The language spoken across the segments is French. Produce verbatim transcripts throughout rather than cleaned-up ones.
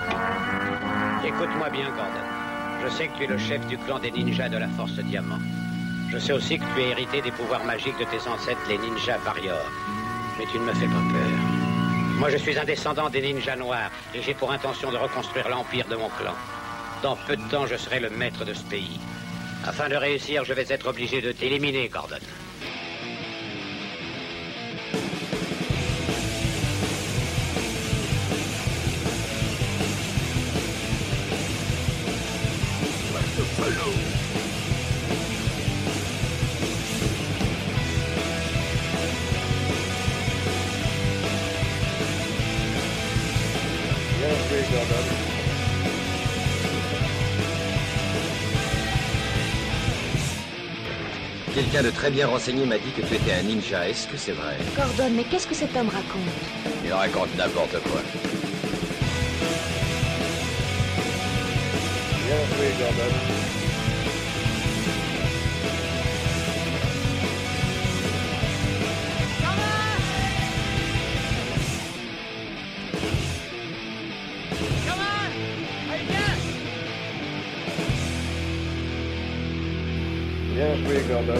Écoute-moi bien, Gordon. Je sais que tu es le chef du clan des ninjas de la Force Diamant. Je sais aussi que tu as hérité des pouvoirs magiques de tes ancêtres, les ninjas warriors. Mais tu ne me fais pas peur. Moi, je suis un descendant des ninjas noirs et j'ai pour intention de reconstruire l'empire de mon clan. Dans peu de temps, je serai le maître de ce pays. Afin de réussir, je vais être obligé de t'éliminer, Gordon. Quelqu'un de très bien renseigné m'a dit que tu étais un ninja. Est-ce que c'est vrai? Gordon, mais qu'est-ce que cet homme raconte? Il raconte n'importe quoi. Bien joué, Gordon. Bien joué, Gordon.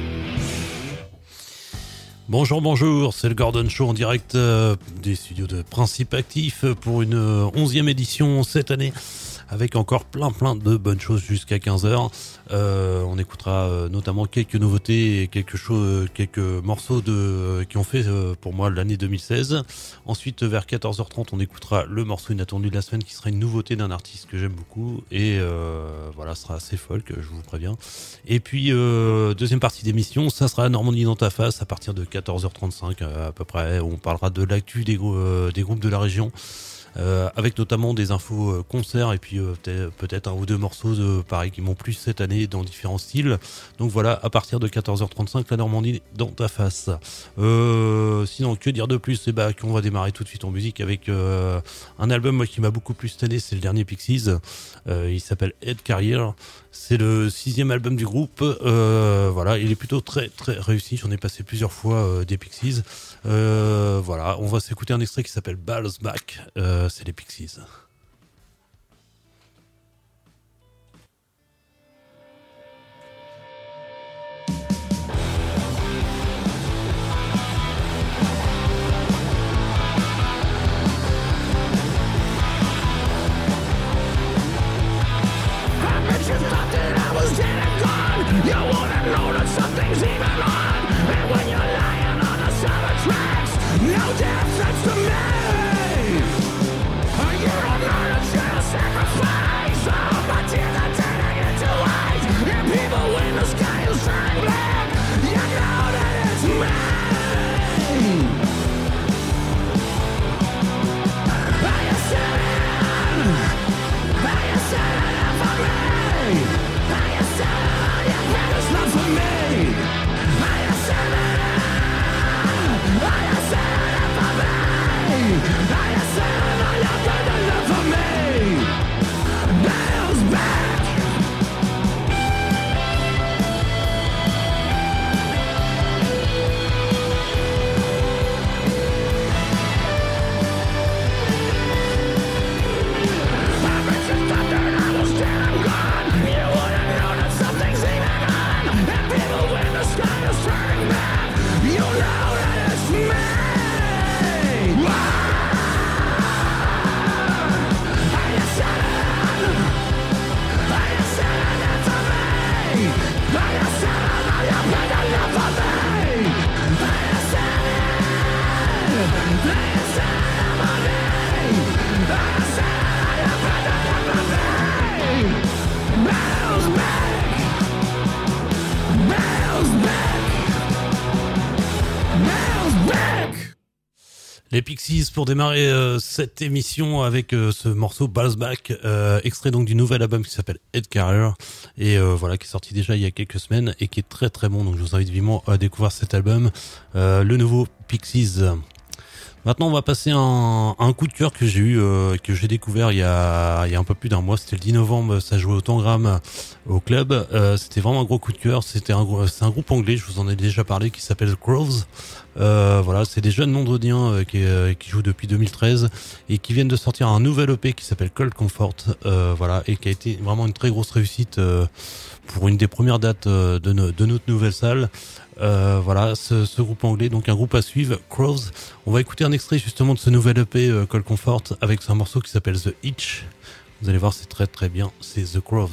Bonjour, bonjour, c'est le Gordon Show en direct euh, des studios de Principe Actif pour une euh, onzième édition cette année, avec encore plein plein de bonnes choses jusqu'à quinze heures. Euh, on écoutera euh, notamment quelques nouveautés et quelque chose, quelques morceaux de, euh, qui ont fait euh, pour moi l'année deux mille seize. Ensuite, vers quatorze heures trente, on écoutera le morceau inattendu de la semaine qui sera une nouveauté d'un artiste que j'aime beaucoup. Et euh, voilà, ce sera assez folk, je vous préviens. Et puis, euh, deuxième partie d'émission, ça sera Normandie dans ta face à partir de quatorze heures trente-cinq euh, à peu près. On parlera de l'actu des, euh, des groupes de la région. Euh, avec notamment des infos euh, concerts et puis euh, peut-être, peut-être un ou deux morceaux de, pareil qui m'ont plu cette année dans différents styles. Donc voilà, à partir de quatorze heures trente-cinq, la Normandie dans ta face. Euh, sinon, que dire de plus? Eh bah, qu'on va démarrer tout de suite en musique avec euh, un album moi, qui m'a beaucoup plu cette année, c'est le dernier Pixies. Euh, il s'appelle Head Carrier. C'est le sixième album du groupe. Euh, voilà, il est plutôt très très réussi. J'en ai passé plusieurs fois euh, des Pixies. Euh, voilà, on va s'écouter un extrait qui s'appelle Balls Back. Euh, c'est les Pixies. Les Pixies pour démarrer euh, cette émission avec euh, ce morceau Balls Back, euh, extrait donc du nouvel album qui s'appelle Head Carrier et euh, voilà qui est sorti déjà il y a quelques semaines et qui est très très bon. Donc je vous invite vivement à découvrir cet album, euh, le nouveau Pixies. Maintenant, on va passer un, un coup de cœur que j'ai eu, euh, que j'ai découvert il y a, il y a un peu plus d'un mois. C'était le dix novembre. Ça jouait au Tangram au club. Euh, c'était vraiment un gros coup de cœur. C'était un, c'est un groupe anglais. Je vous en ai déjà parlé, qui s'appelle The Crows. Euh, voilà, c'est des jeunes londoniens euh, qui, euh, qui jouent depuis deux mille treize et qui viennent de sortir un nouvel E P qui s'appelle Cold Comfort. Euh, voilà, et qui a été vraiment une très grosse réussite euh, pour une des premières dates euh, de, no, de notre nouvelle salle. Euh, voilà, ce, ce groupe anglais, donc un groupe à suivre, Crows. On va écouter un extrait justement de ce nouvel E P euh, Cold Comfort avec un morceau qui s'appelle The Itch. Vous allez voir, c'est très très bien, c'est The Crows.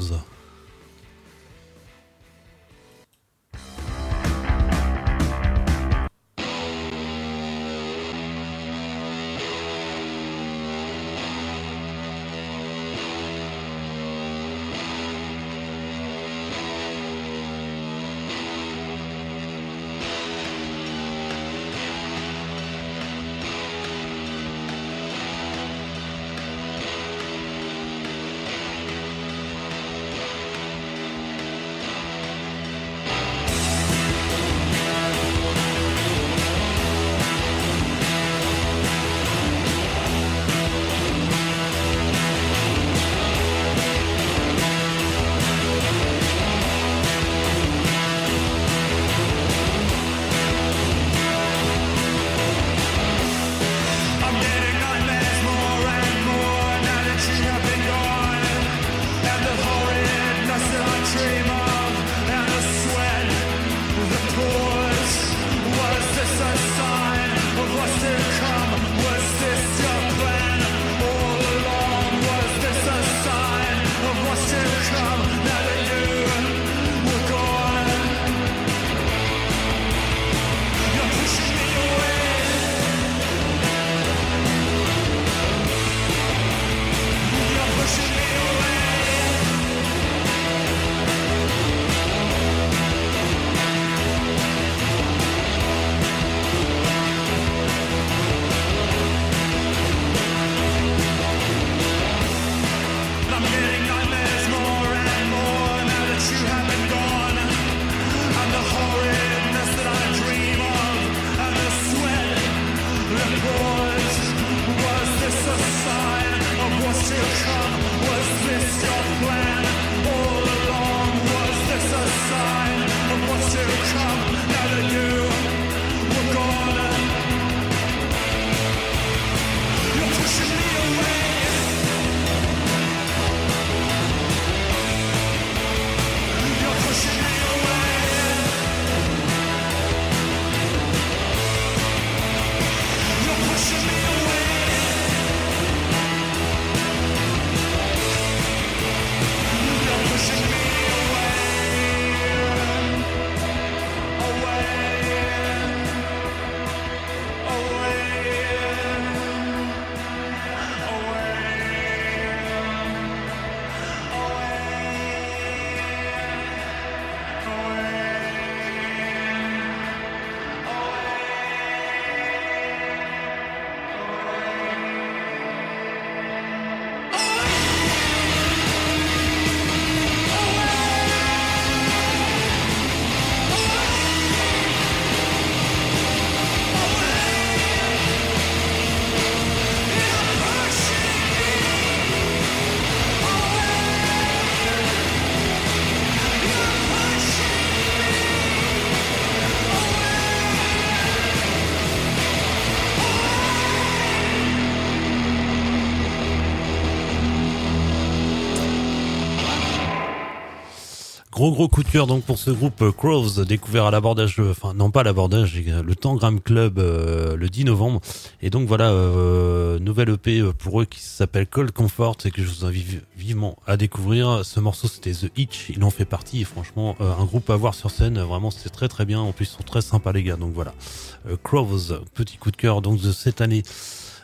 Gros gros coup de cœur donc pour ce groupe euh, Crows, découvert à l'abordage, euh, enfin non pas à l'abordage, le Tangram Club euh, le dix novembre. Et donc voilà, euh, nouvelle E P pour eux qui s'appelle Cold Comfort et que je vous invite vivement à découvrir. Ce morceau c'était The Itch, il en fait partie et franchement euh, un groupe à voir sur scène, vraiment c'est très très bien. En plus ils sont très sympas les gars, donc voilà. Euh, Crows, petit coup de cœur donc de cette année.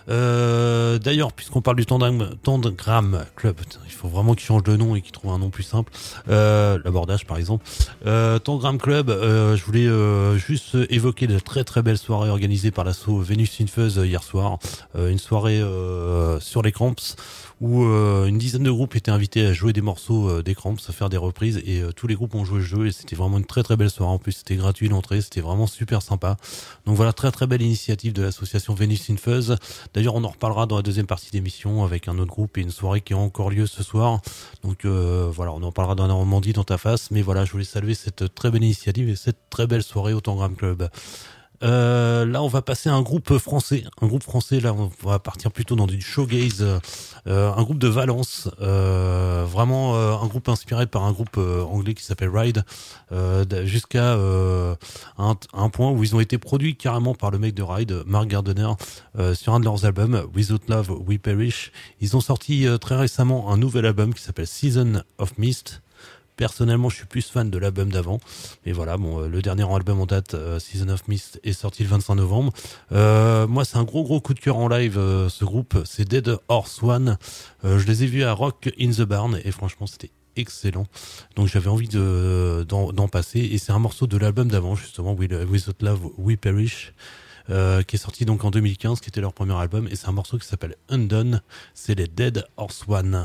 Euh, d'ailleurs, puisqu'on parle du Tangram, Tangram Club, il faut vraiment qu'ils changent de nom et qu'ils trouvent un nom plus simple. Euh, l'abordage, par exemple. Euh, Tangram Club, euh, je voulais euh, juste évoquer de très très belles soirées organisées par l'assaut Venus in Fuzz hier soir. Euh, une soirée euh, sur les Cramps où euh, une dizaine de groupes étaient invités à jouer des morceaux euh, des Cramps, à faire des reprises, et euh, tous les groupes ont joué le jeu et c'était vraiment une très très belle soirée. En plus, c'était gratuit l'entrée, c'était vraiment super sympa. Donc voilà, très très belle initiative de l'association Venus in Fuzz. D'ailleurs, on en reparlera dans la deuxième partie d'émission avec un autre groupe et une soirée qui a encore lieu ce soir. Donc euh, voilà, on en parlera dans Normandie dans ta face. Mais voilà, je voulais saluer cette très belle initiative et cette très belle soirée au Tangram Club. Euh, là, on va passer à un groupe français. Un groupe français, là, on va partir plutôt dans du showgaze. Euh, un groupe de Valence. Euh, vraiment euh, un groupe inspiré par un groupe euh, anglais qui s'appelle Ride. Euh, jusqu'à euh, un, un point où ils ont été produits carrément par le mec de Ride, Mark Gardner, euh, sur un de leurs albums, Without Love, We Perish. Ils ont sorti euh, très récemment un nouvel album qui s'appelle Season of Mist. Personnellement, je suis plus fan de l'album d'avant. Mais voilà, bon, euh, le dernier album en date, euh, Season of Mist, est sorti le vingt-cinq novembre. Euh, moi, c'est un gros gros coup de cœur en live, euh, ce groupe. C'est Dead Horse One. Euh, je les ai vus à Rock in the Barn et franchement, c'était excellent. Donc, j'avais envie de, d'en, d'en passer. Et c'est un morceau de l'album d'avant, justement, Without Love, We Perish. Euh, qui est sorti donc en deux mille quinze, qui était leur premier album. Et c'est un morceau qui s'appelle Undone. C'est les Dead Horse One.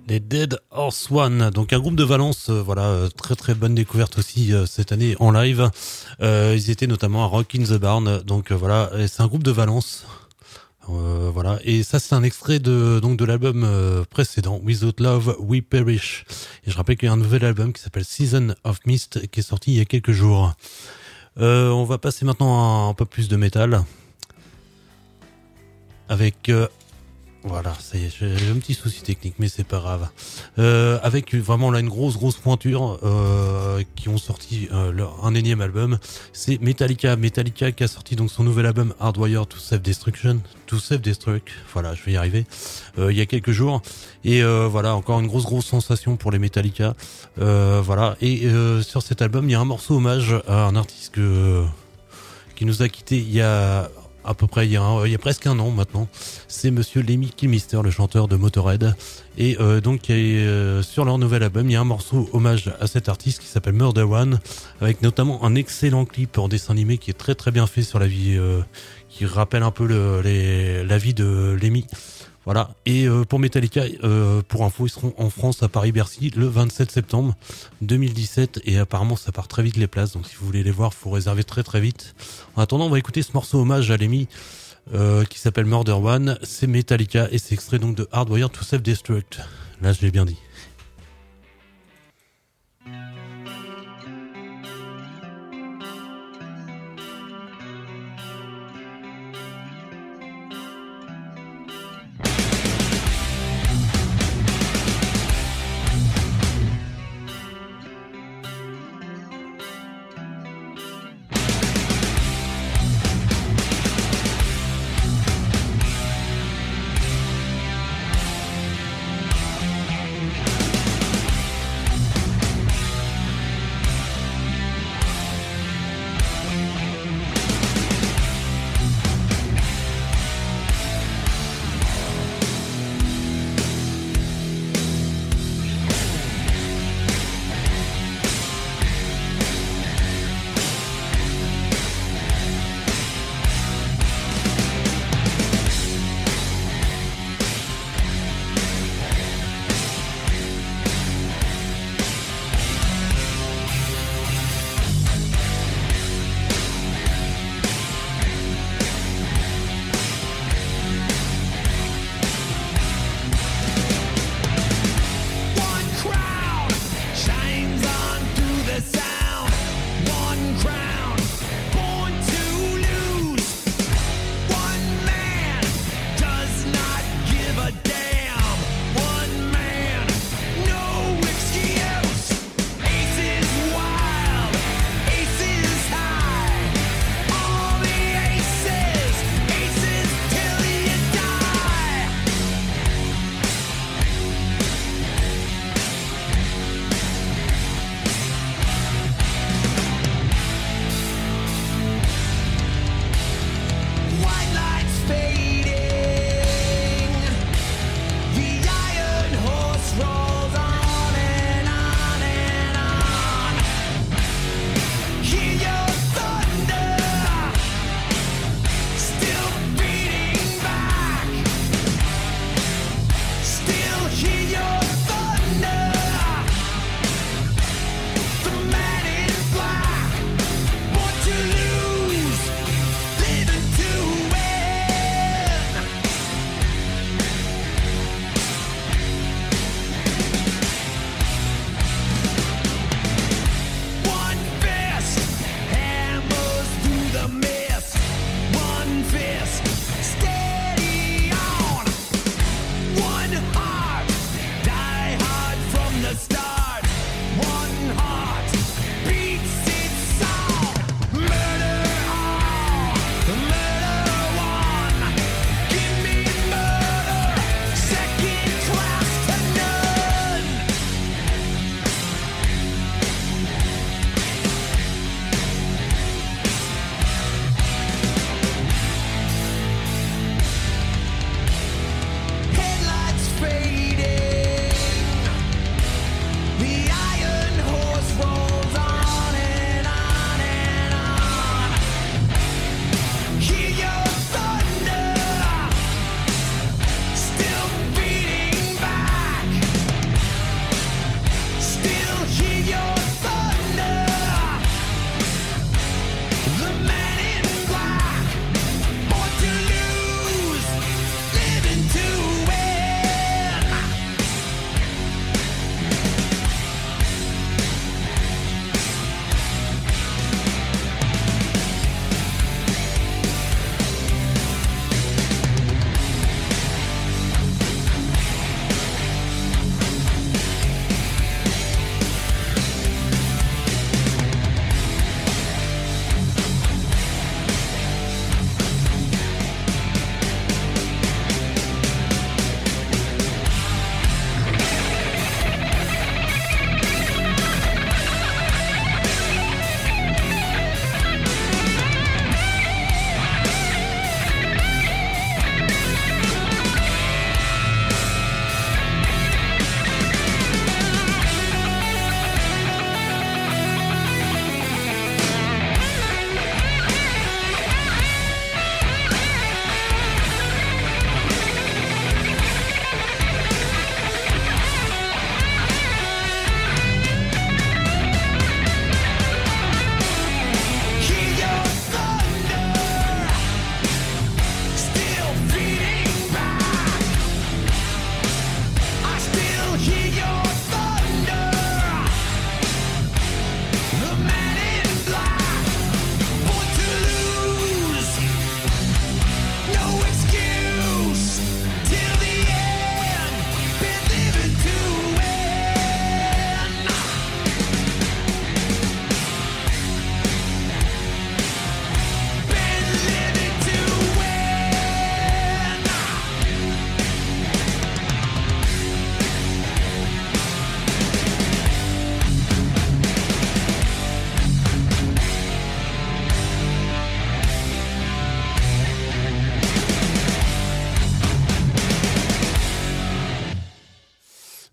Les Dead Horse One, donc un groupe de Valence, euh, voilà, euh, très très bonne découverte aussi euh, cette année en live. Euh, ils étaient notamment à Rock in the Barn, donc euh, voilà, et c'est un groupe de Valence. Euh, voilà, et ça c'est un extrait de donc de l'album euh, précédent, Without Love We Perish. Et je rappelle qu'il y a un nouvel album qui s'appelle Season of Mist qui est sorti il y a quelques jours. Euh, on va passer maintenant à un peu plus de métal avec euh, voilà, ça y est, j'ai un petit souci technique, mais c'est pas grave. Euh, avec vraiment là une grosse grosse pointure euh, qui ont sorti euh, leur, un énième album, c'est Metallica. Metallica qui a sorti donc son nouvel album Hardwired to Self-Destruction, to Self-Destruct. Voilà, je vais y arriver. Euh, il y a quelques jours et euh, voilà, encore une grosse grosse sensation pour les Metallica. Euh, voilà, et euh, sur cet album, il y a un morceau hommage à un artiste que qui nous a quitté il y a à peu près il y a, un, il y a presque un an maintenant. C'est monsieur Lemmy Kilmister, le chanteur de Motorhead. Et euh, donc euh, sur leur nouvel album, il y a un morceau hommage à cet artiste qui s'appelle Murder One, avec notamment un excellent clip en dessin animé qui est très très bien fait sur la vie, euh, qui rappelle un peu le, les, la vie de Lemmy. Voilà. Et euh, pour Metallica, euh, pour info, ils seront en France à Paris-Bercy le vingt-sept septembre deux mille dix-sept et apparemment ça part très vite les places, donc si vous voulez les voir, faut réserver très très vite. En attendant, on va écouter ce morceau hommage à Lemmy euh, qui s'appelle Murder One. C'est Metallica et c'est extrait donc de Hardwired to Self-Destruct. Là, je l'ai bien dit.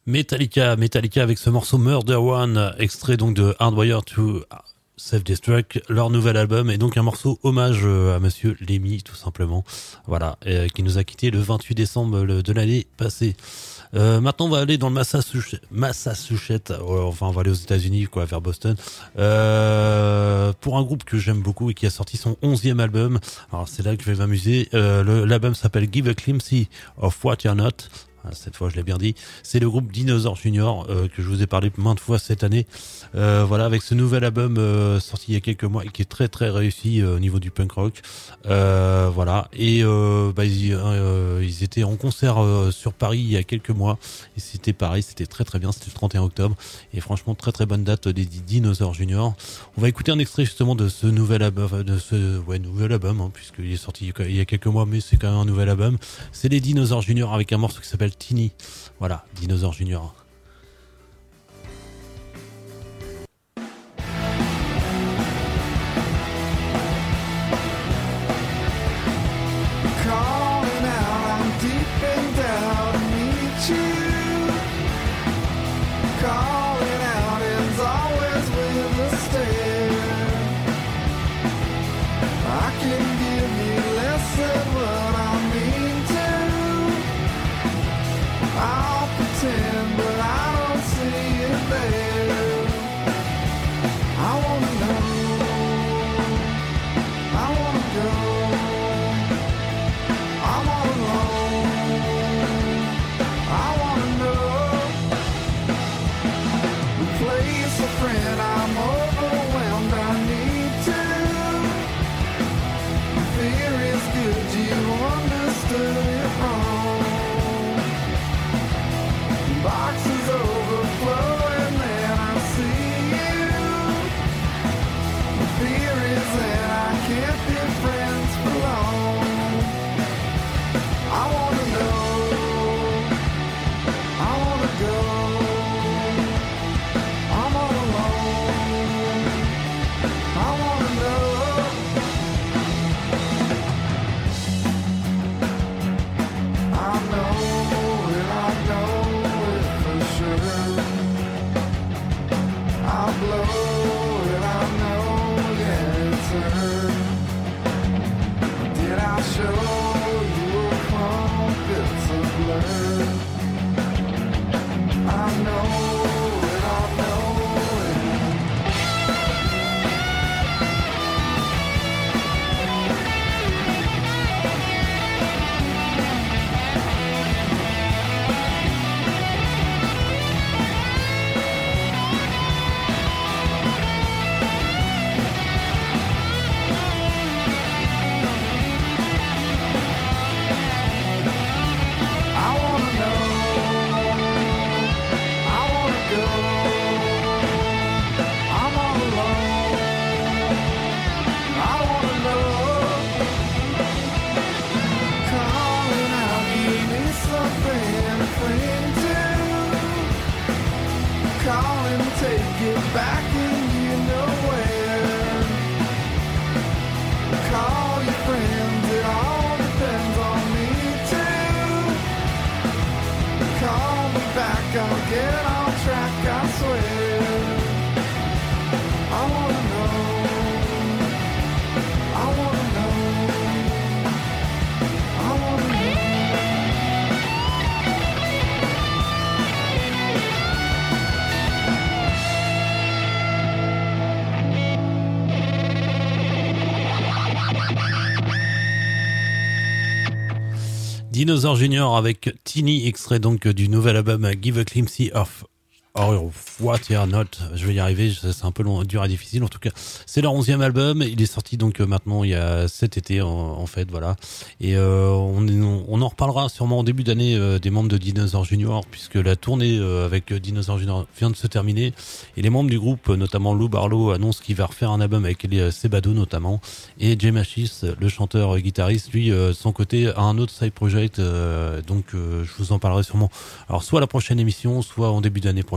Metallica, Metallica avec ce morceau Murder One, extrait donc de Hardwire to Self-Destruct, leur nouvel album, et donc un morceau hommage à Monsieur Lemmy, tout simplement. Voilà, et, qui nous a quitté le vingt-huit décembre de l'année passée. Euh, maintenant, on va aller dans le Massachusetts, Massachusetts euh, enfin, on va aller aux États-Unis, quoi, vers Boston, euh, pour un groupe que j'aime beaucoup et qui a sorti son onzième album. Alors, c'est là que je vais m'amuser. Euh, le, l'album s'appelle Give a Glimpse of What You're Not. Cette fois, je l'ai bien dit. C'est le groupe Dinosaur Junior euh, que je vous ai parlé maintes fois cette année. Euh, voilà, avec ce nouvel album euh, sorti il y a quelques mois et qui est très très réussi euh, au niveau du punk rock. Euh, voilà. Et euh, bah, ils, euh, ils étaient en concert euh, sur Paris il y a quelques mois. Et c'était pareil, c'était très très bien. C'était le trente et un octobre. Et franchement, très très bonne date des Dinosaur Junior. On va écouter un extrait justement de ce nouvel album, de ce ouais nouvel album, hein, puisqu'il est sorti il y a quelques mois, mais c'est quand même un nouvel album. C'est les Dinosaur Junior avec un morceau qui s'appelle Tiny. Voilà, Dinosaur Junior. Dinosaur Junior avec Tiny, extrait donc du nouvel album Give a Glimpse of Or What You're Not. Je vais y arriver, c'est un peu long, dur et difficile. En tout cas, c'est leur onzième album. Il est sorti donc maintenant il y a cet été en, en fait, voilà. Et euh, on, on en reparlera sûrement en début d'année euh, des membres de Dinosaur Junior, puisque la tournée euh, avec Dinosaur Junior vient de se terminer. Et les membres du groupe, notamment Lou Barlow, annoncent qu'il va refaire un album avec les Sebado notamment. Et Jay Machis, le chanteur guitariste, lui, euh, de son côté, a un autre side project. Euh, donc, euh, je vous en parlerai sûrement. Alors, soit à la prochaine émission, soit en début d'année prochaine.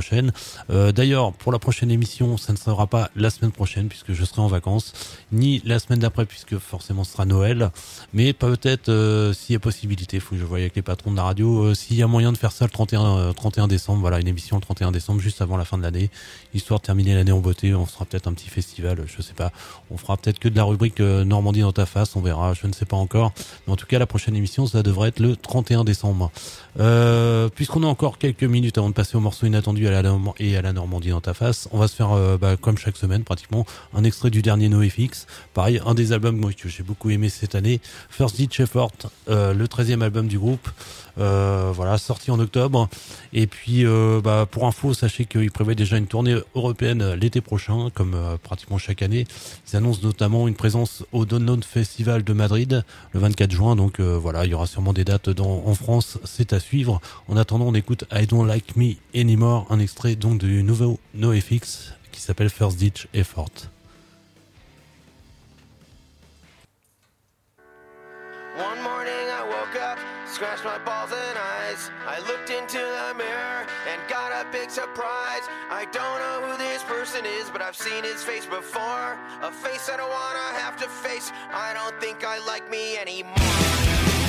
prochaine. Euh, d'ailleurs, pour la prochaine émission, ça ne sera pas la semaine prochaine puisque je serai en vacances, ni la semaine d'après puisque forcément ce sera Noël, mais peut-être euh, s'il y a possibilité, il faut que je voie avec les patrons de la radio, euh, s'il y a moyen de faire ça le trente et un, euh, trente et un décembre, voilà, une émission le trente et un décembre juste avant la fin de l'année, histoire de terminer l'année en beauté. On fera peut-être un petit festival, je sais pas, on fera peut-être que de la rubrique euh, Normandie dans ta face, on verra, je ne sais pas encore, mais en tout cas la prochaine émission ça devrait être le trente et un décembre. Euh, puisqu'on a encore quelques minutes avant de passer au morceau inattendu à la Norm- et à la Normandie dans ta face, on va se faire euh, bah, comme chaque semaine pratiquement un extrait du dernier NoFX, pareil un des albums moi, que j'ai beaucoup aimé cette année, First Ditch Effort, euh, le treizième album du groupe, euh, voilà, sorti en octobre. Et puis euh, bah, pour info, sachez qu'ils prévoient déjà une tournée européenne l'été prochain, comme euh, pratiquement chaque année. Ils annoncent notamment une présence au Download Festival de Madrid le vingt-quatre juin, donc euh, voilà, il y aura sûrement des dates dans, en France, c'est à suivre. En attendant, on écoute I Don't Like Me Anymore, un extrait donc du nouveau NoFX qui s'appelle First Ditch Effort. One morning I woke up, scratched my balls and eyes. I looked into the mirror and got a big surprise. I don't know who this person is, but I've seen his face before. A face I don't wanna have to face. I don't think I like me anymore.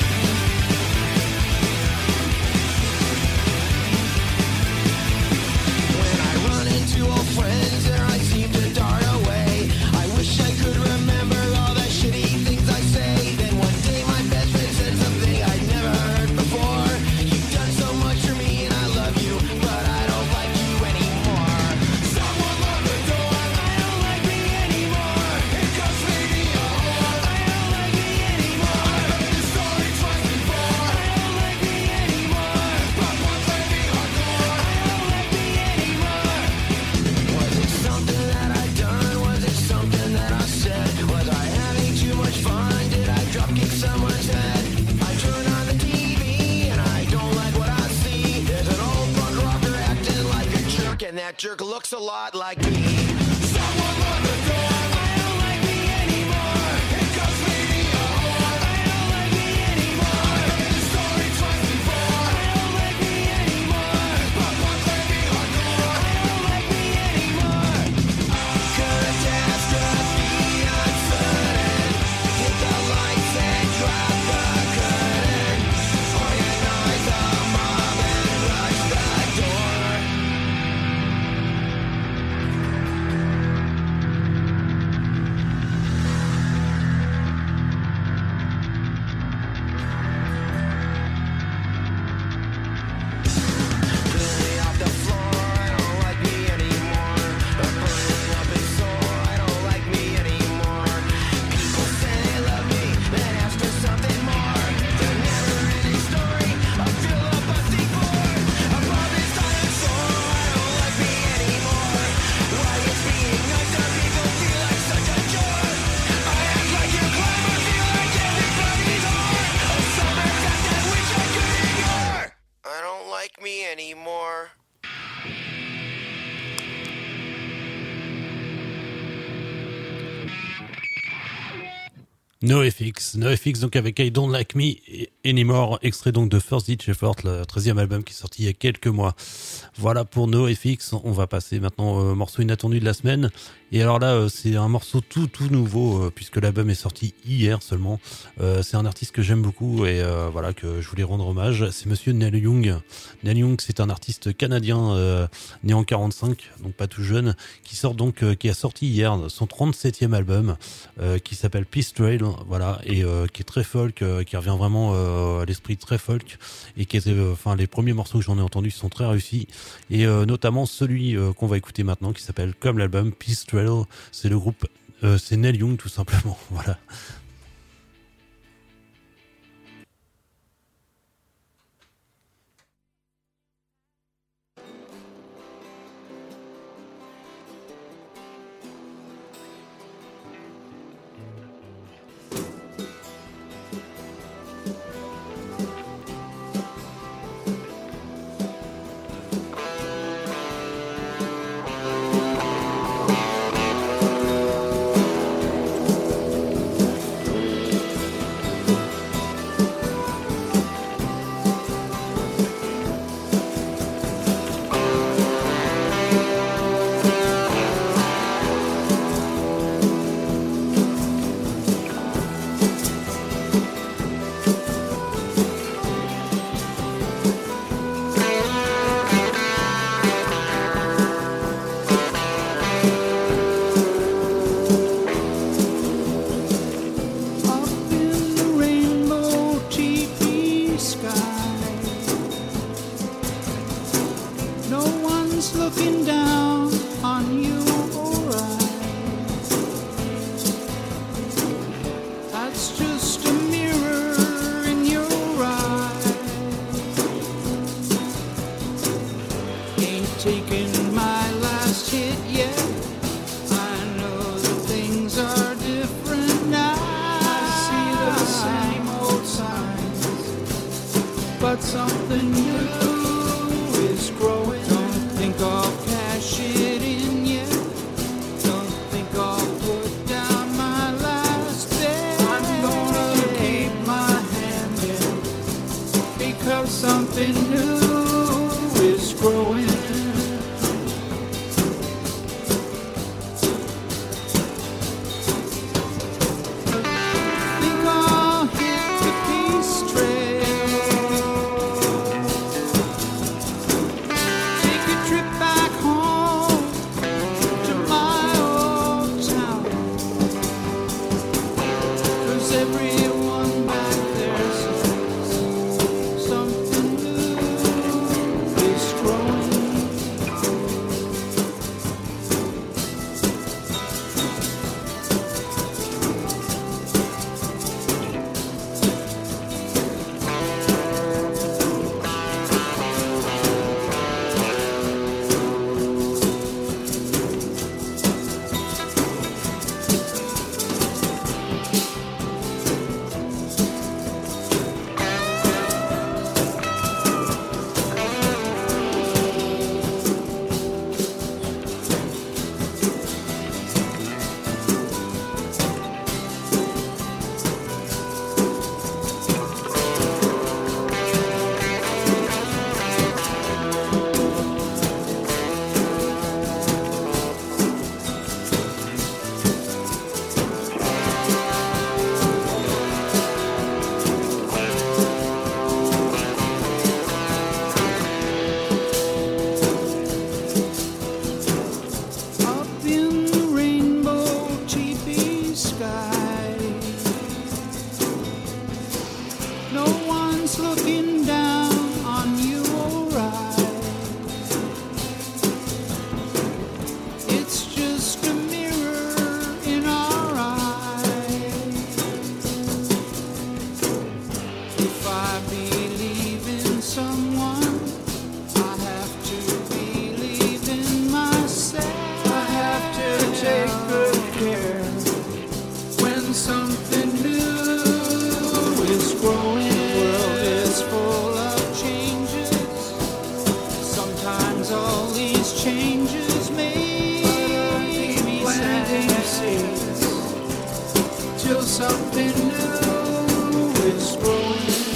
To old friends, there I seem to dart away. I wish I could remember all the shitty things I say. Then one day my best friend said something I'd never heard before. You've done so much for me and I love you, but I don't like you anymore. Someone locked the door, I don't like me anymore. It comes me to your heart, I don't like me anymore. I've heard this story twice before, I don't like me anymore. But once I be hardcore, I don't like me anymore. Was it something that I done? Was it something that I said? Was I having too much fun? Did I drop kick someone's head? I turn on the T V and I don't like what I see. There's an old punk rocker acting like a jerk, and that jerk looks a lot like me. Someone lock the door, I don't like me anymore. It comes me to your heart, I don't like me anymore. I've heard this story twice before, I don't like me anymore. But once I be hardcore, I don't like me anymore. Catastrophe uncertain. Hit the lights and drop the curtain. Organize a mob and rush the door. Clearly off the floor, I don't like me anymore. Burning up in sore, I don't like me anymore. People say they love me, then ask for something more. The never-ending story, I feel a busting floor. Above this dinosaur, I don't like me anymore. Why is being nice to people feel like such a chore? I act like you're clever, feel like everybody's whore. A summer fact I wish I could ignore. I don't like me anymore. NoFX, NoFX donc avec I Don't Like Me Anymore, extrait donc de First Ditch Effort, le treizième album qui est sorti il y a quelques mois. Voilà pour NoFX, on va passer maintenant au morceau inattendu de la semaine. Et alors là, euh, c'est un morceau tout tout nouveau euh, puisque l'album est sorti hier seulement. Euh, c'est un artiste que j'aime beaucoup et euh, voilà que je voulais rendre hommage. C'est Monsieur Neil Young. Neil Young, c'est un artiste canadien euh, né en quarante-cinq, donc pas tout jeune, qui sort donc euh, qui a sorti hier son trente-septième album euh, qui s'appelle Peace Trail, voilà, et euh, qui est très folk, euh, qui revient vraiment euh, à l'esprit très folk et qui était, euh, enfin les premiers morceaux que j'en ai entendus sont très réussis et euh, notamment celui euh, qu'on va écouter maintenant qui s'appelle comme l'album Peace Trail. C'est le groupe, euh, c'est Neil Young tout simplement, voilà. one's looking down on you, alright. That's just a mirror in your eye. Ain't taken my last hit yet. I know that things are different now. I see the same old signs, but something new is growing. Don't think I'll cash it in yet. Don't think I'll put down my last bet. I'm gonna keep my hand in, because something new is growing. Think I'll hit the peace trail. Take a trip back home to my old town. 'Cause everyone back there says something new is growing. Up in the rainbow teepee sky, no one's looking down on you, alright. It's just a mirror in our eyes. If I believe in someone, I have to believe in myself. I have to take good care when something new is growing. The world is full of changes. Sometimes all these changes make me planting seeds till something new is growing.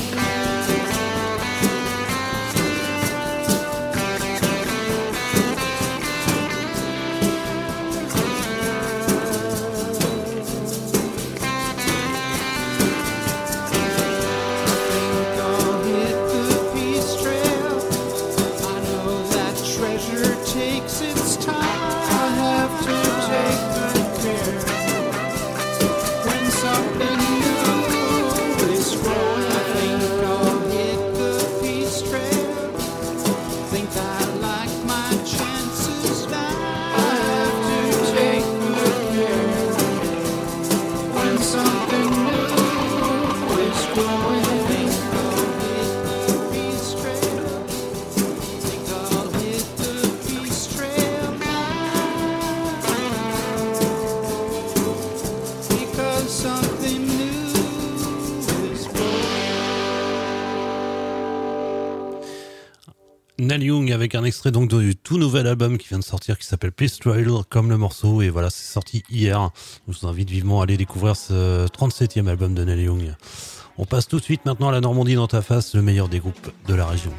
Think I'll hit the peace trail. I know that treasure takes its time. I have to take good care when something new is growing. I think I'll hit the peace trail. Think I like my chances now. I have to take good care when something new is growing. Think I'll hit the peace trail. Think I'll hit the peace trail now, because something new is growing. Neil Young avec un extrait donc du tout nouvel album qui vient de sortir qui s'appelle Peace Trail comme le morceau, et voilà, c'est sorti hier. Je vous invite vivement à aller découvrir ce trente-septième album de Neil Young. On passe tout de suite maintenant à la Normandie dans ta face, le meilleur des groupes de la région.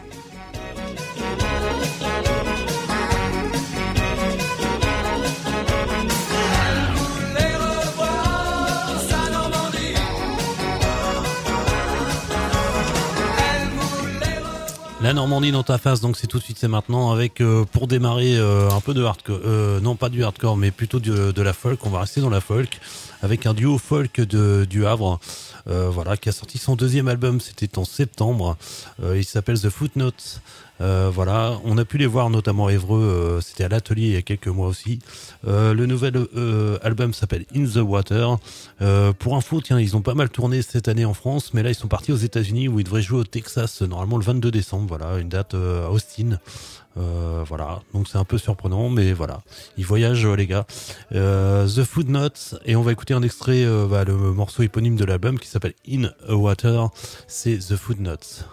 La Normandie dans ta face, donc c'est tout de suite, c'est maintenant, avec euh, pour démarrer euh, un peu de hardcore, euh, non pas du hardcore, mais plutôt de, de la folk. On va rester dans la folk avec un duo folk de, du Havre, euh, voilà, qui a sorti son deuxième album, c'était en septembre. Euh, il s'appelle The Footnotes. Euh, voilà, on a pu les voir notamment à Évreux, euh, c'était à l'atelier il y a quelques mois aussi. Euh, le nouvel euh, album s'appelle In the Water. Euh, pour info, tiens, ils ont pas mal tourné cette année en France, mais là ils sont partis aux États-Unis où ils devraient jouer au Texas normalement le vingt-deux décembre. Voilà, une date euh, à Austin. Euh, voilà, donc c'est un peu surprenant, mais voilà, ils voyagent euh, les gars. Euh, The Footnotes, et on va écouter un extrait, euh, bah, le morceau éponyme de l'album qui s'appelle In a Water, c'est The Footnotes.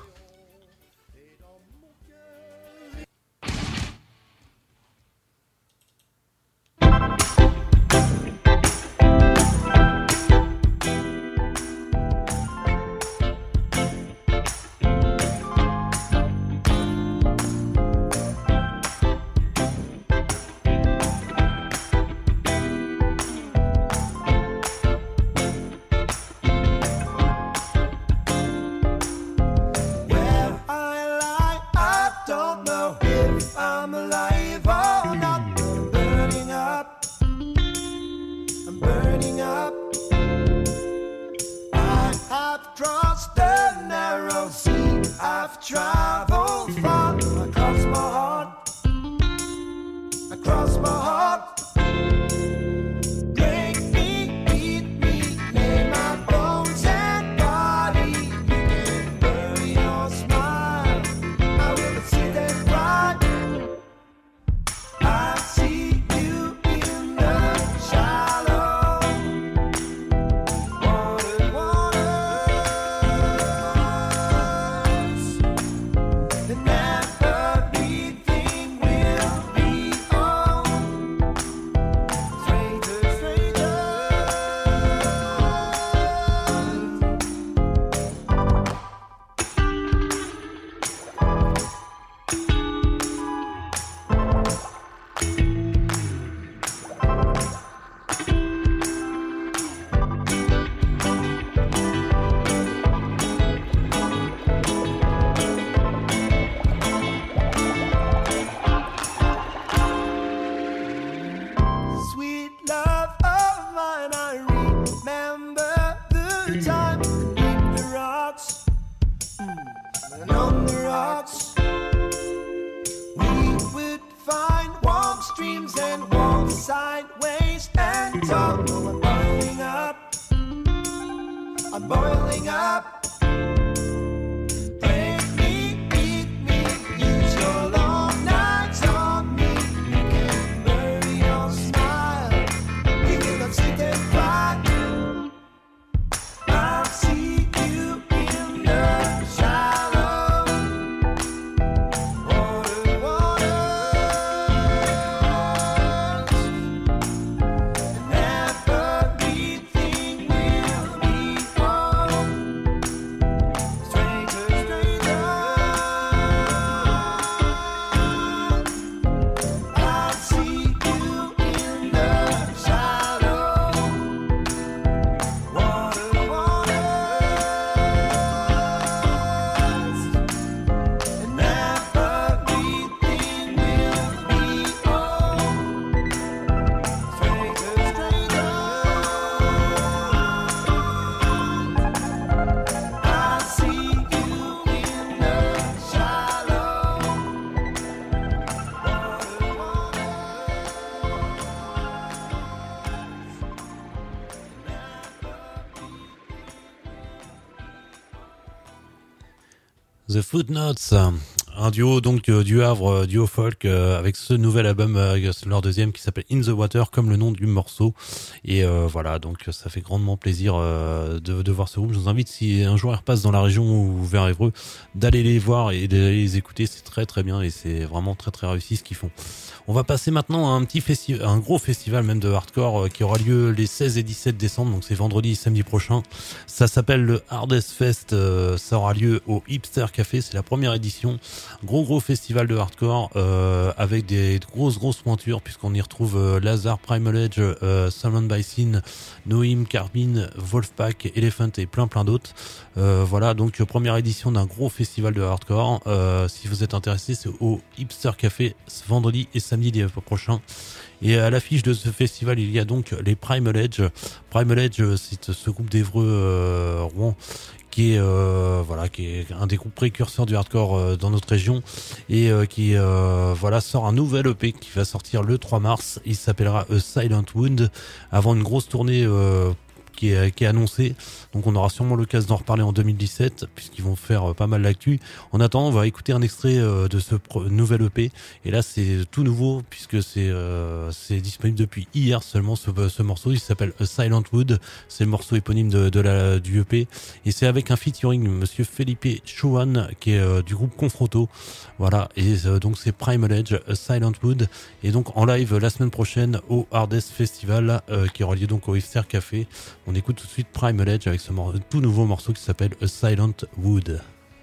The Footnotes, un duo donc du Havre, duo folk euh, avec ce nouvel album, euh, leur deuxième qui s'appelle In the Water comme le nom du morceau. Et euh, voilà, donc ça fait grandement plaisir euh, de, de voir ce groupe. Je vous invite, si un jour ils repassent dans la région ou vers Évreux, d'aller les voir et d'aller les écouter. C'est très très bien et c'est vraiment très très réussi ce qu'ils font. On va passer maintenant à un petit festival, un gros festival même de hardcore euh, qui aura lieu les seize et dix-sept décembre, donc c'est vendredi et samedi prochain. Ça s'appelle le Hardest Fest, euh, ça aura lieu au Hipster Café, c'est la première édition. Gros gros festival de hardcore euh, avec des grosses grosses pointures puisqu'on y retrouve euh, Lazar, Primal Edge, euh, Summoned by Sin, Noim, Carbine, Wolfpack, Elephant et plein plein d'autres. Euh, voilà, donc euh, première édition d'un gros festival de hardcore. Euh, si vous êtes intéressé, c'est au Hipster Café ce vendredi et samedi prochain. Et à l'affiche de ce festival, il y a donc les Primal Edge. Primal Edge, c'est ce groupe d'Évreux euh, Rouen qui est euh, voilà, qui est un des groupes précurseurs du hardcore euh, dans notre région et euh, qui euh, voilà sort un nouvel E P qui va sortir le trois mars. Il s'appellera A Silent Wound avant une grosse tournée euh, qui est, qui est annoncée. Donc on aura sûrement l'occasion d'en reparler en deux mille dix-sept puisqu'ils vont faire euh, pas mal d'actu. En attendant, on va écouter un extrait euh, de ce pro- nouvel E P et là c'est tout nouveau puisque c'est euh, c'est disponible depuis hier seulement ce, ce morceau. Il s'appelle A Silent Wood, c'est le morceau éponyme de, de la du E P et c'est avec un featuring monsieur Felipe Chouan qui est euh, du groupe Confronto. Voilà, et euh, donc c'est Primal Edge, A Silent Wood, et donc en live la semaine prochaine au Hardest Festival euh, qui aura lieu donc au Hipster Café. On écoute tout de suite Primal Edge avec ce mor- tout nouveau morceau qui s'appelle A Silent Wood.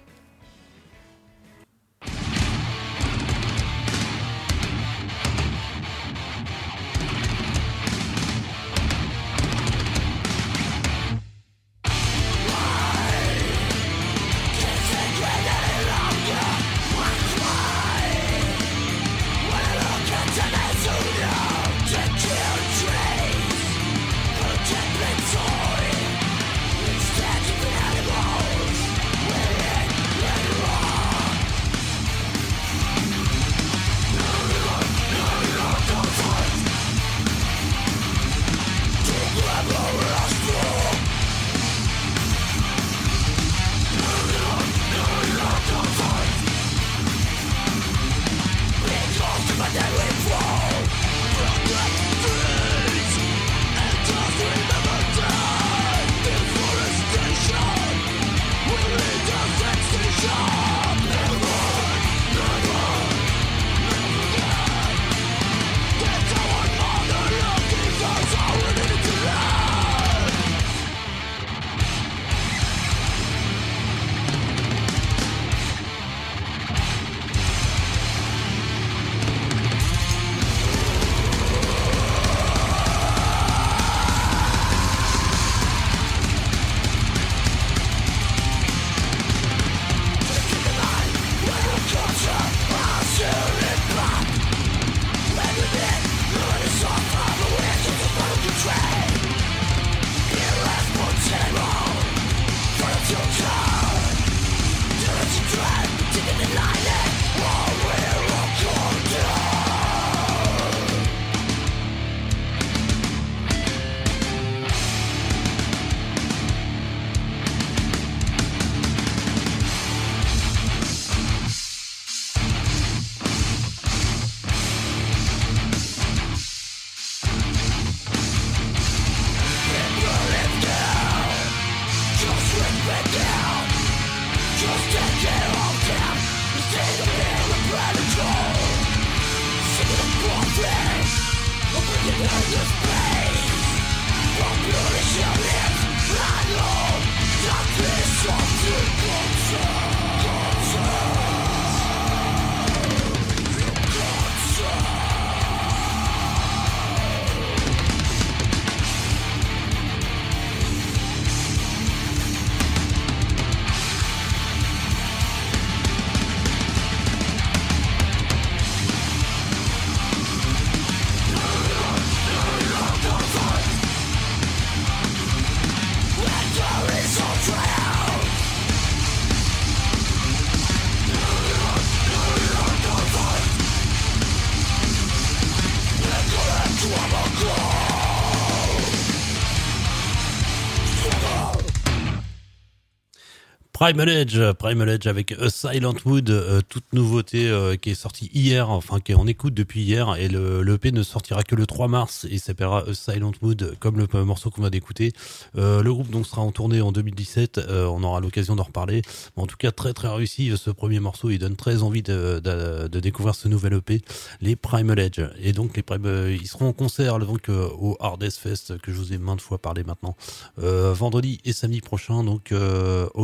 Primal Edge, Primal Edge avec A Silent Wood, euh, toute nouveauté euh, qui est sortie hier, enfin qui est en écoute depuis hier, et le, le E P ne sortira que le trois mars et s'appellera A Silent Wood comme le euh, morceau qu'on vient d'écouter. Euh, le groupe donc sera en tournée en deux mille dix-sept, euh, on aura l'occasion d'en reparler. Mais en tout cas très très réussi ce premier morceau, il donne très envie de, de, de découvrir ce nouvel E P, les Primal Edge. Et donc les Primal, ils seront en concert donc euh, au Hardest Fest que je vous ai maintes fois parlé maintenant, euh, vendredi et samedi prochain donc euh, au Hipster Café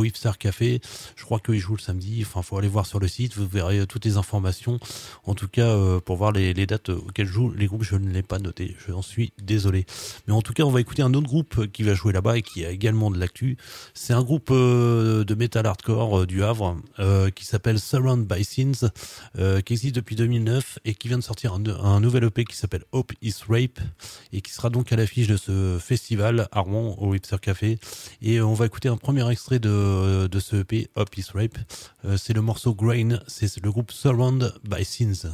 Café. Je crois qu'ils jouent le samedi. Enfin, faut aller voir sur le site. Vous verrez toutes les informations. En tout cas, euh, pour voir les, les dates auxquelles jouent les groupes, je ne l'ai pas noté. Je en suis désolé. Mais en tout cas, on va écouter un autre groupe qui va jouer là-bas et qui a également de l'actu. C'est un groupe euh, de metal hardcore euh, du Havre euh, qui s'appelle Surround by Sins, euh, qui existe depuis deux mille neuf et qui vient de sortir un, un nouvel E P qui s'appelle Hope is Rape et qui sera donc à l'affiche de ce festival à Rouen au Hipster Café. Et on va écouter un premier extrait de, de ce E P Hope is Rape. Euh, c'est le morceau Grain, c'est le groupe Surround by Sins.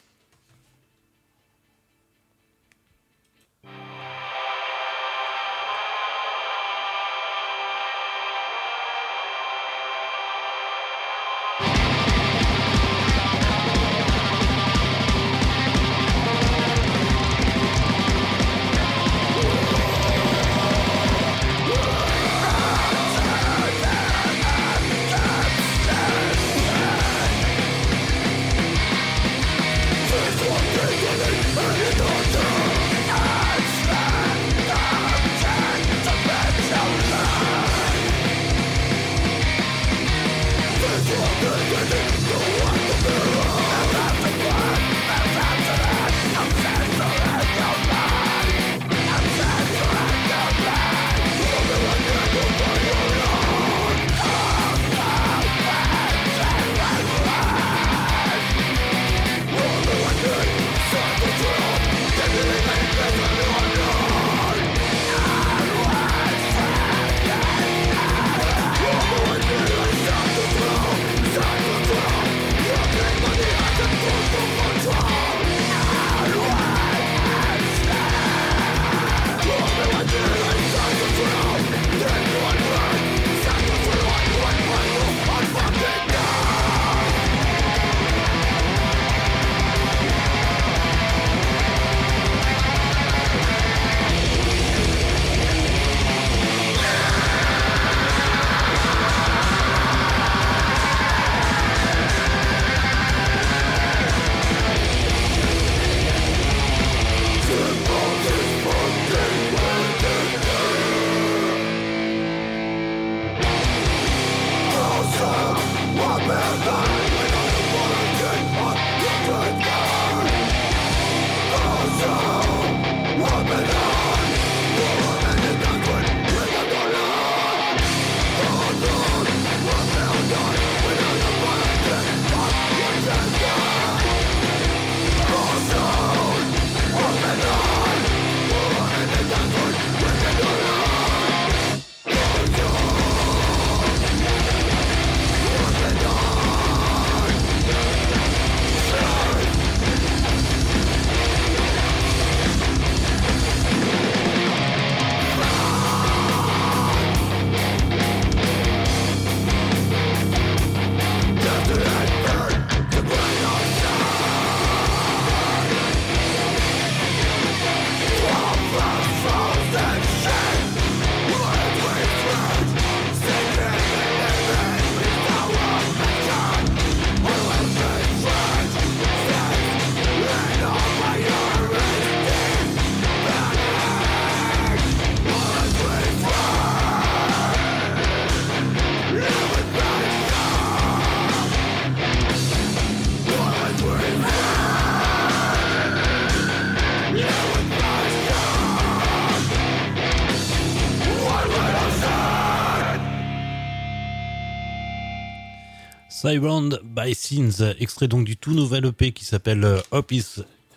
Surround by Sins, extrait donc du tout nouvel E P qui s'appelle euh, Hope is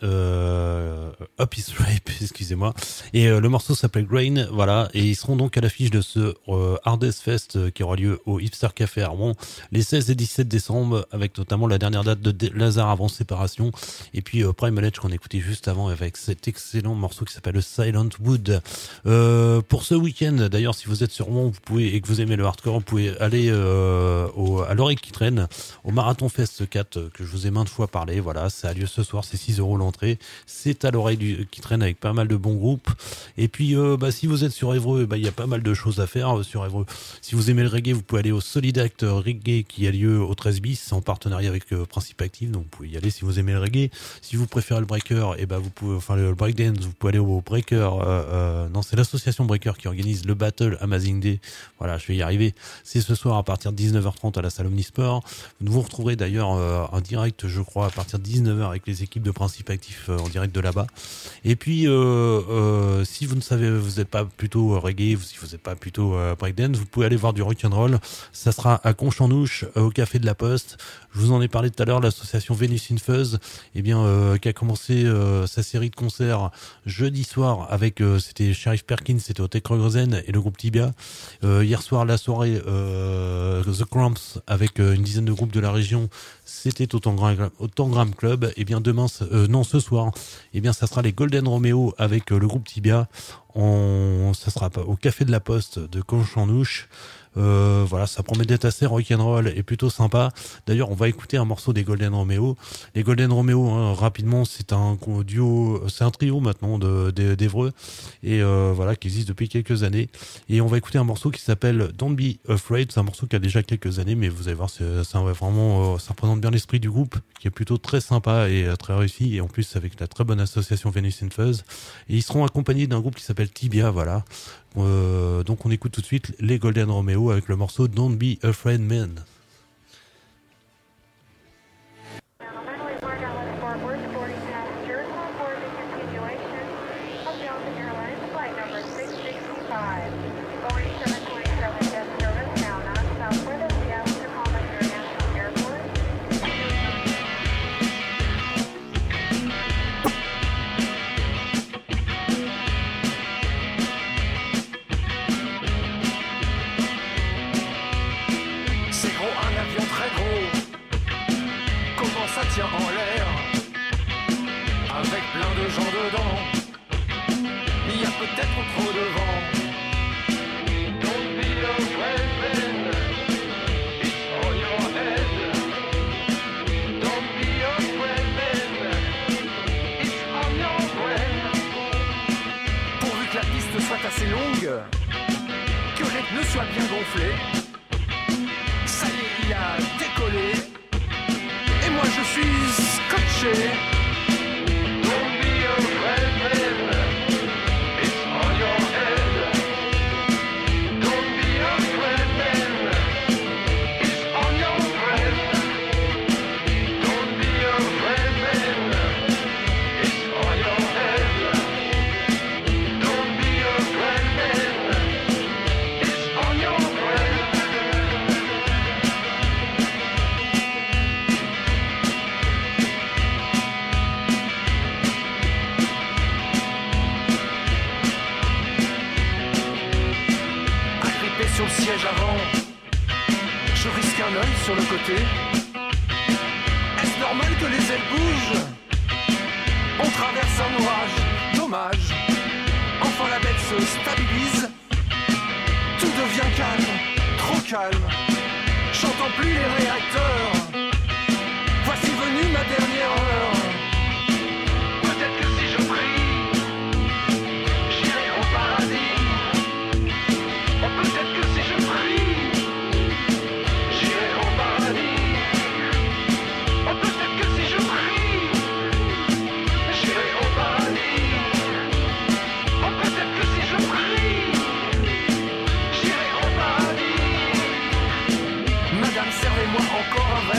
euh, Hope is Rape, excusez-moi. Et euh, le morceau s'appelle Grain, voilà. Et ils seront donc à l'affiche de ce euh, Hardest Fest euh, qui aura lieu au Hipster Café à Rouen les seize et dix-sept décembre, avec notamment la dernière date de D- Lazare avant séparation. Et puis euh, Primal Edge qu'on écoutait juste avant avec cet excellent morceau qui s'appelle Silent Wood. Euh, pour ce week-end, d'ailleurs, si vous êtes sur Rouen, vous pouvez et que vous aimez le hardcore, vous pouvez aller euh, au, à l'oreille qui traîne au Marathon Fest quatre que je vous ai maintes fois parlé. Voilà, ça a lieu ce soir, c'est six euros l'entrée. d'entrée. C'est à l'oreille du, qui traîne avec pas mal de bons groupes. Et puis, euh, bah, si vous êtes sur Évreux, bah, il y a pas mal de choses à faire euh, sur Évreux. Si vous aimez le reggae, vous pouvez aller au Solid Act Reggae qui a lieu au treize bis en partenariat avec euh, Principe Active. Donc, vous pouvez y aller si vous aimez le reggae. Si vous préférez le breaker, et bah, vous pouvez, enfin, le breakdance, vous pouvez aller au breaker. Euh, euh, non, c'est l'association Breaker qui organise le Battle Amazing Day. Voilà, je vais y arriver. C'est ce soir à partir de dix-neuf heures trente à la salle Omnisport. Vous vous retrouverez d'ailleurs euh, en direct, je crois, à partir de dix-neuf heures avec les équipes de Principe Actif euh, en direct de là-bas. Et puis, euh, euh, si vous ne savez, vous n'êtes pas plutôt reggae, si vous n'êtes pas plutôt euh, breakdance, vous pouvez aller voir du rock'n'roll. Ça sera à Conchanouche, euh, au Café de la Poste. Je vous en ai parlé tout à l'heure, l'association Venus in Fuzz, eh bien, euh, qui a commencé euh, sa série de concerts jeudi soir avec, euh, c'était Sheriff Perkins, c'était au Tech Rosen et le groupe Tibia. Euh, hier soir, la soirée euh, The Cramps avec euh, une dizaine de groupes de la région, c'était au Tangram, au Tangram Club. Et bien demain, euh, non ce soir, et bien ça sera les Golden Romeo avec euh, le groupe Tibia. On, ça sera au Café de la Poste de Conchanouche. Euh, voilà, ça promet d'être assez rock'n'roll et plutôt sympa. D'ailleurs, on va écouter un morceau des Golden Romeo. Les Golden Romeo, hein, rapidement, c'est un duo, c'est un trio maintenant de, de, d'Évreux et euh, voilà, qui existe depuis quelques années. Et on va écouter un morceau qui s'appelle Don't Be Afraid. C'est un morceau qui a déjà quelques années, mais vous allez voir, c'est, c'est vraiment, ça représente bien l'esprit du groupe, qui est plutôt très sympa et très réussi. Et en plus, avec la très bonne association Venus in Fuzz. Et ils seront accompagnés d'un groupe qui s'appelle Tibia, voilà. Euh, donc on écoute tout de suite les Golden Romeo avec le morceau Don't Be Afraid Man. En l'air, avec plein de gens dedans, il y a peut-être trop de vent. Don't be afraid, man, it's on your head. Don't be afraid, man, it's on your brain. Pourvu que la piste soit assez longue, que le rythme soit bien gonflé, ça y est, il a décollé. Et moi je suis scotché. Don't be afraid, man, it's on your head. Don't be afraid, man, it's on your brain. Don't be afraid, man, it's on your head. Don't be afraid, man, it's on your brain. Sur le siège avant, je risque un œil sur le côté. Est-ce normal que les ailes bougent? On traverse un orage, dommage. Enfin la bête se stabilise. Tout devient calme, trop calme. J'entends plus les réacteurs. Voici venue ma dernière heure. Peut-être que si je prie, j'irai au paradis. Peut-être que si je prie, j'irai au paradis. Oh, peut-être que si je prie, j'irai au paradis. Oh, peut-être que si je prie, j'irai au paradis. Madame, servez-moi encore un verre.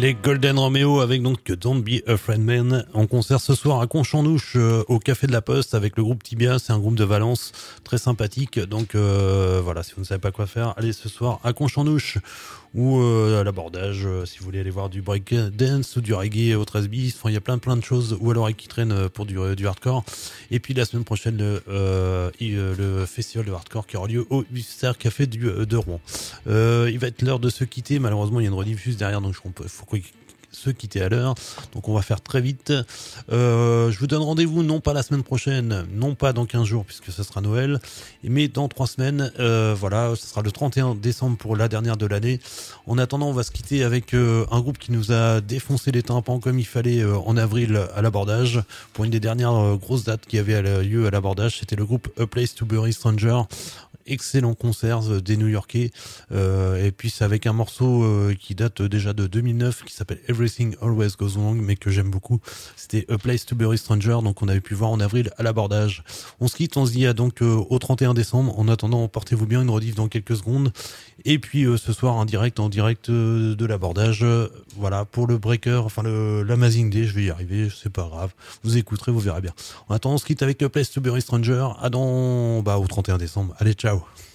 Les Golden Romeo avec donc Don't Be Afraid Man en concert ce soir à Conchanouche euh, au Café de la Poste avec le groupe Tibia. C'est un groupe de Valence très sympathique. Donc euh, voilà, si vous ne savez pas quoi faire, allez ce soir à Conchanouche ou euh, à l'abordage euh, si vous voulez aller voir du break dance ou du reggae au treize bis. Enfin, il y a plein plein de choses, ou alors qui traînent pour du, du hardcore. Et puis la semaine prochaine le, euh, le festival de hardcore qui aura lieu au Star Café du, de Rouen. Euh, il va être l'heure de se quitter. Malheureusement, il y a une rediff juste derrière, donc il faut qu'on se quitter à l'heure, donc on va faire très vite. Euh, je vous donne rendez-vous non pas la semaine prochaine, non pas dans quinze jours puisque ce sera Noël, mais dans trois semaines. Euh, voilà, ce sera le trente et un décembre pour la dernière de l'année. En attendant, on va se quitter avec euh, un groupe qui nous a défoncé les tympans comme il fallait euh, en avril à l'abordage pour une des dernières euh, grosses dates qui avait lieu à l'abordage. C'était le groupe A Place to Bury Stranger. Excellent concert des New-Yorkais, euh, et puis c'est avec un morceau euh, qui date déjà de deux mille neuf qui s'appelle Everything Always Goes Wrong, mais que j'aime beaucoup. C'était A Place to Bury Stranger, donc on avait pu voir en avril à l'abordage. On se quitte, on se dit à donc euh, au trente et un décembre. En attendant, portez-vous bien, une rediff dans quelques secondes, et puis euh, ce soir un direct en direct euh, de l'abordage, euh, voilà, pour le breaker, enfin le l'Amazing Day. Je vais y arriver, c'est pas grave, vous écouterez, vous verrez bien. En attendant, on se quitte avec A Place to Bury Stranger. À dans bah au trente et un décembre. Allez, ciao.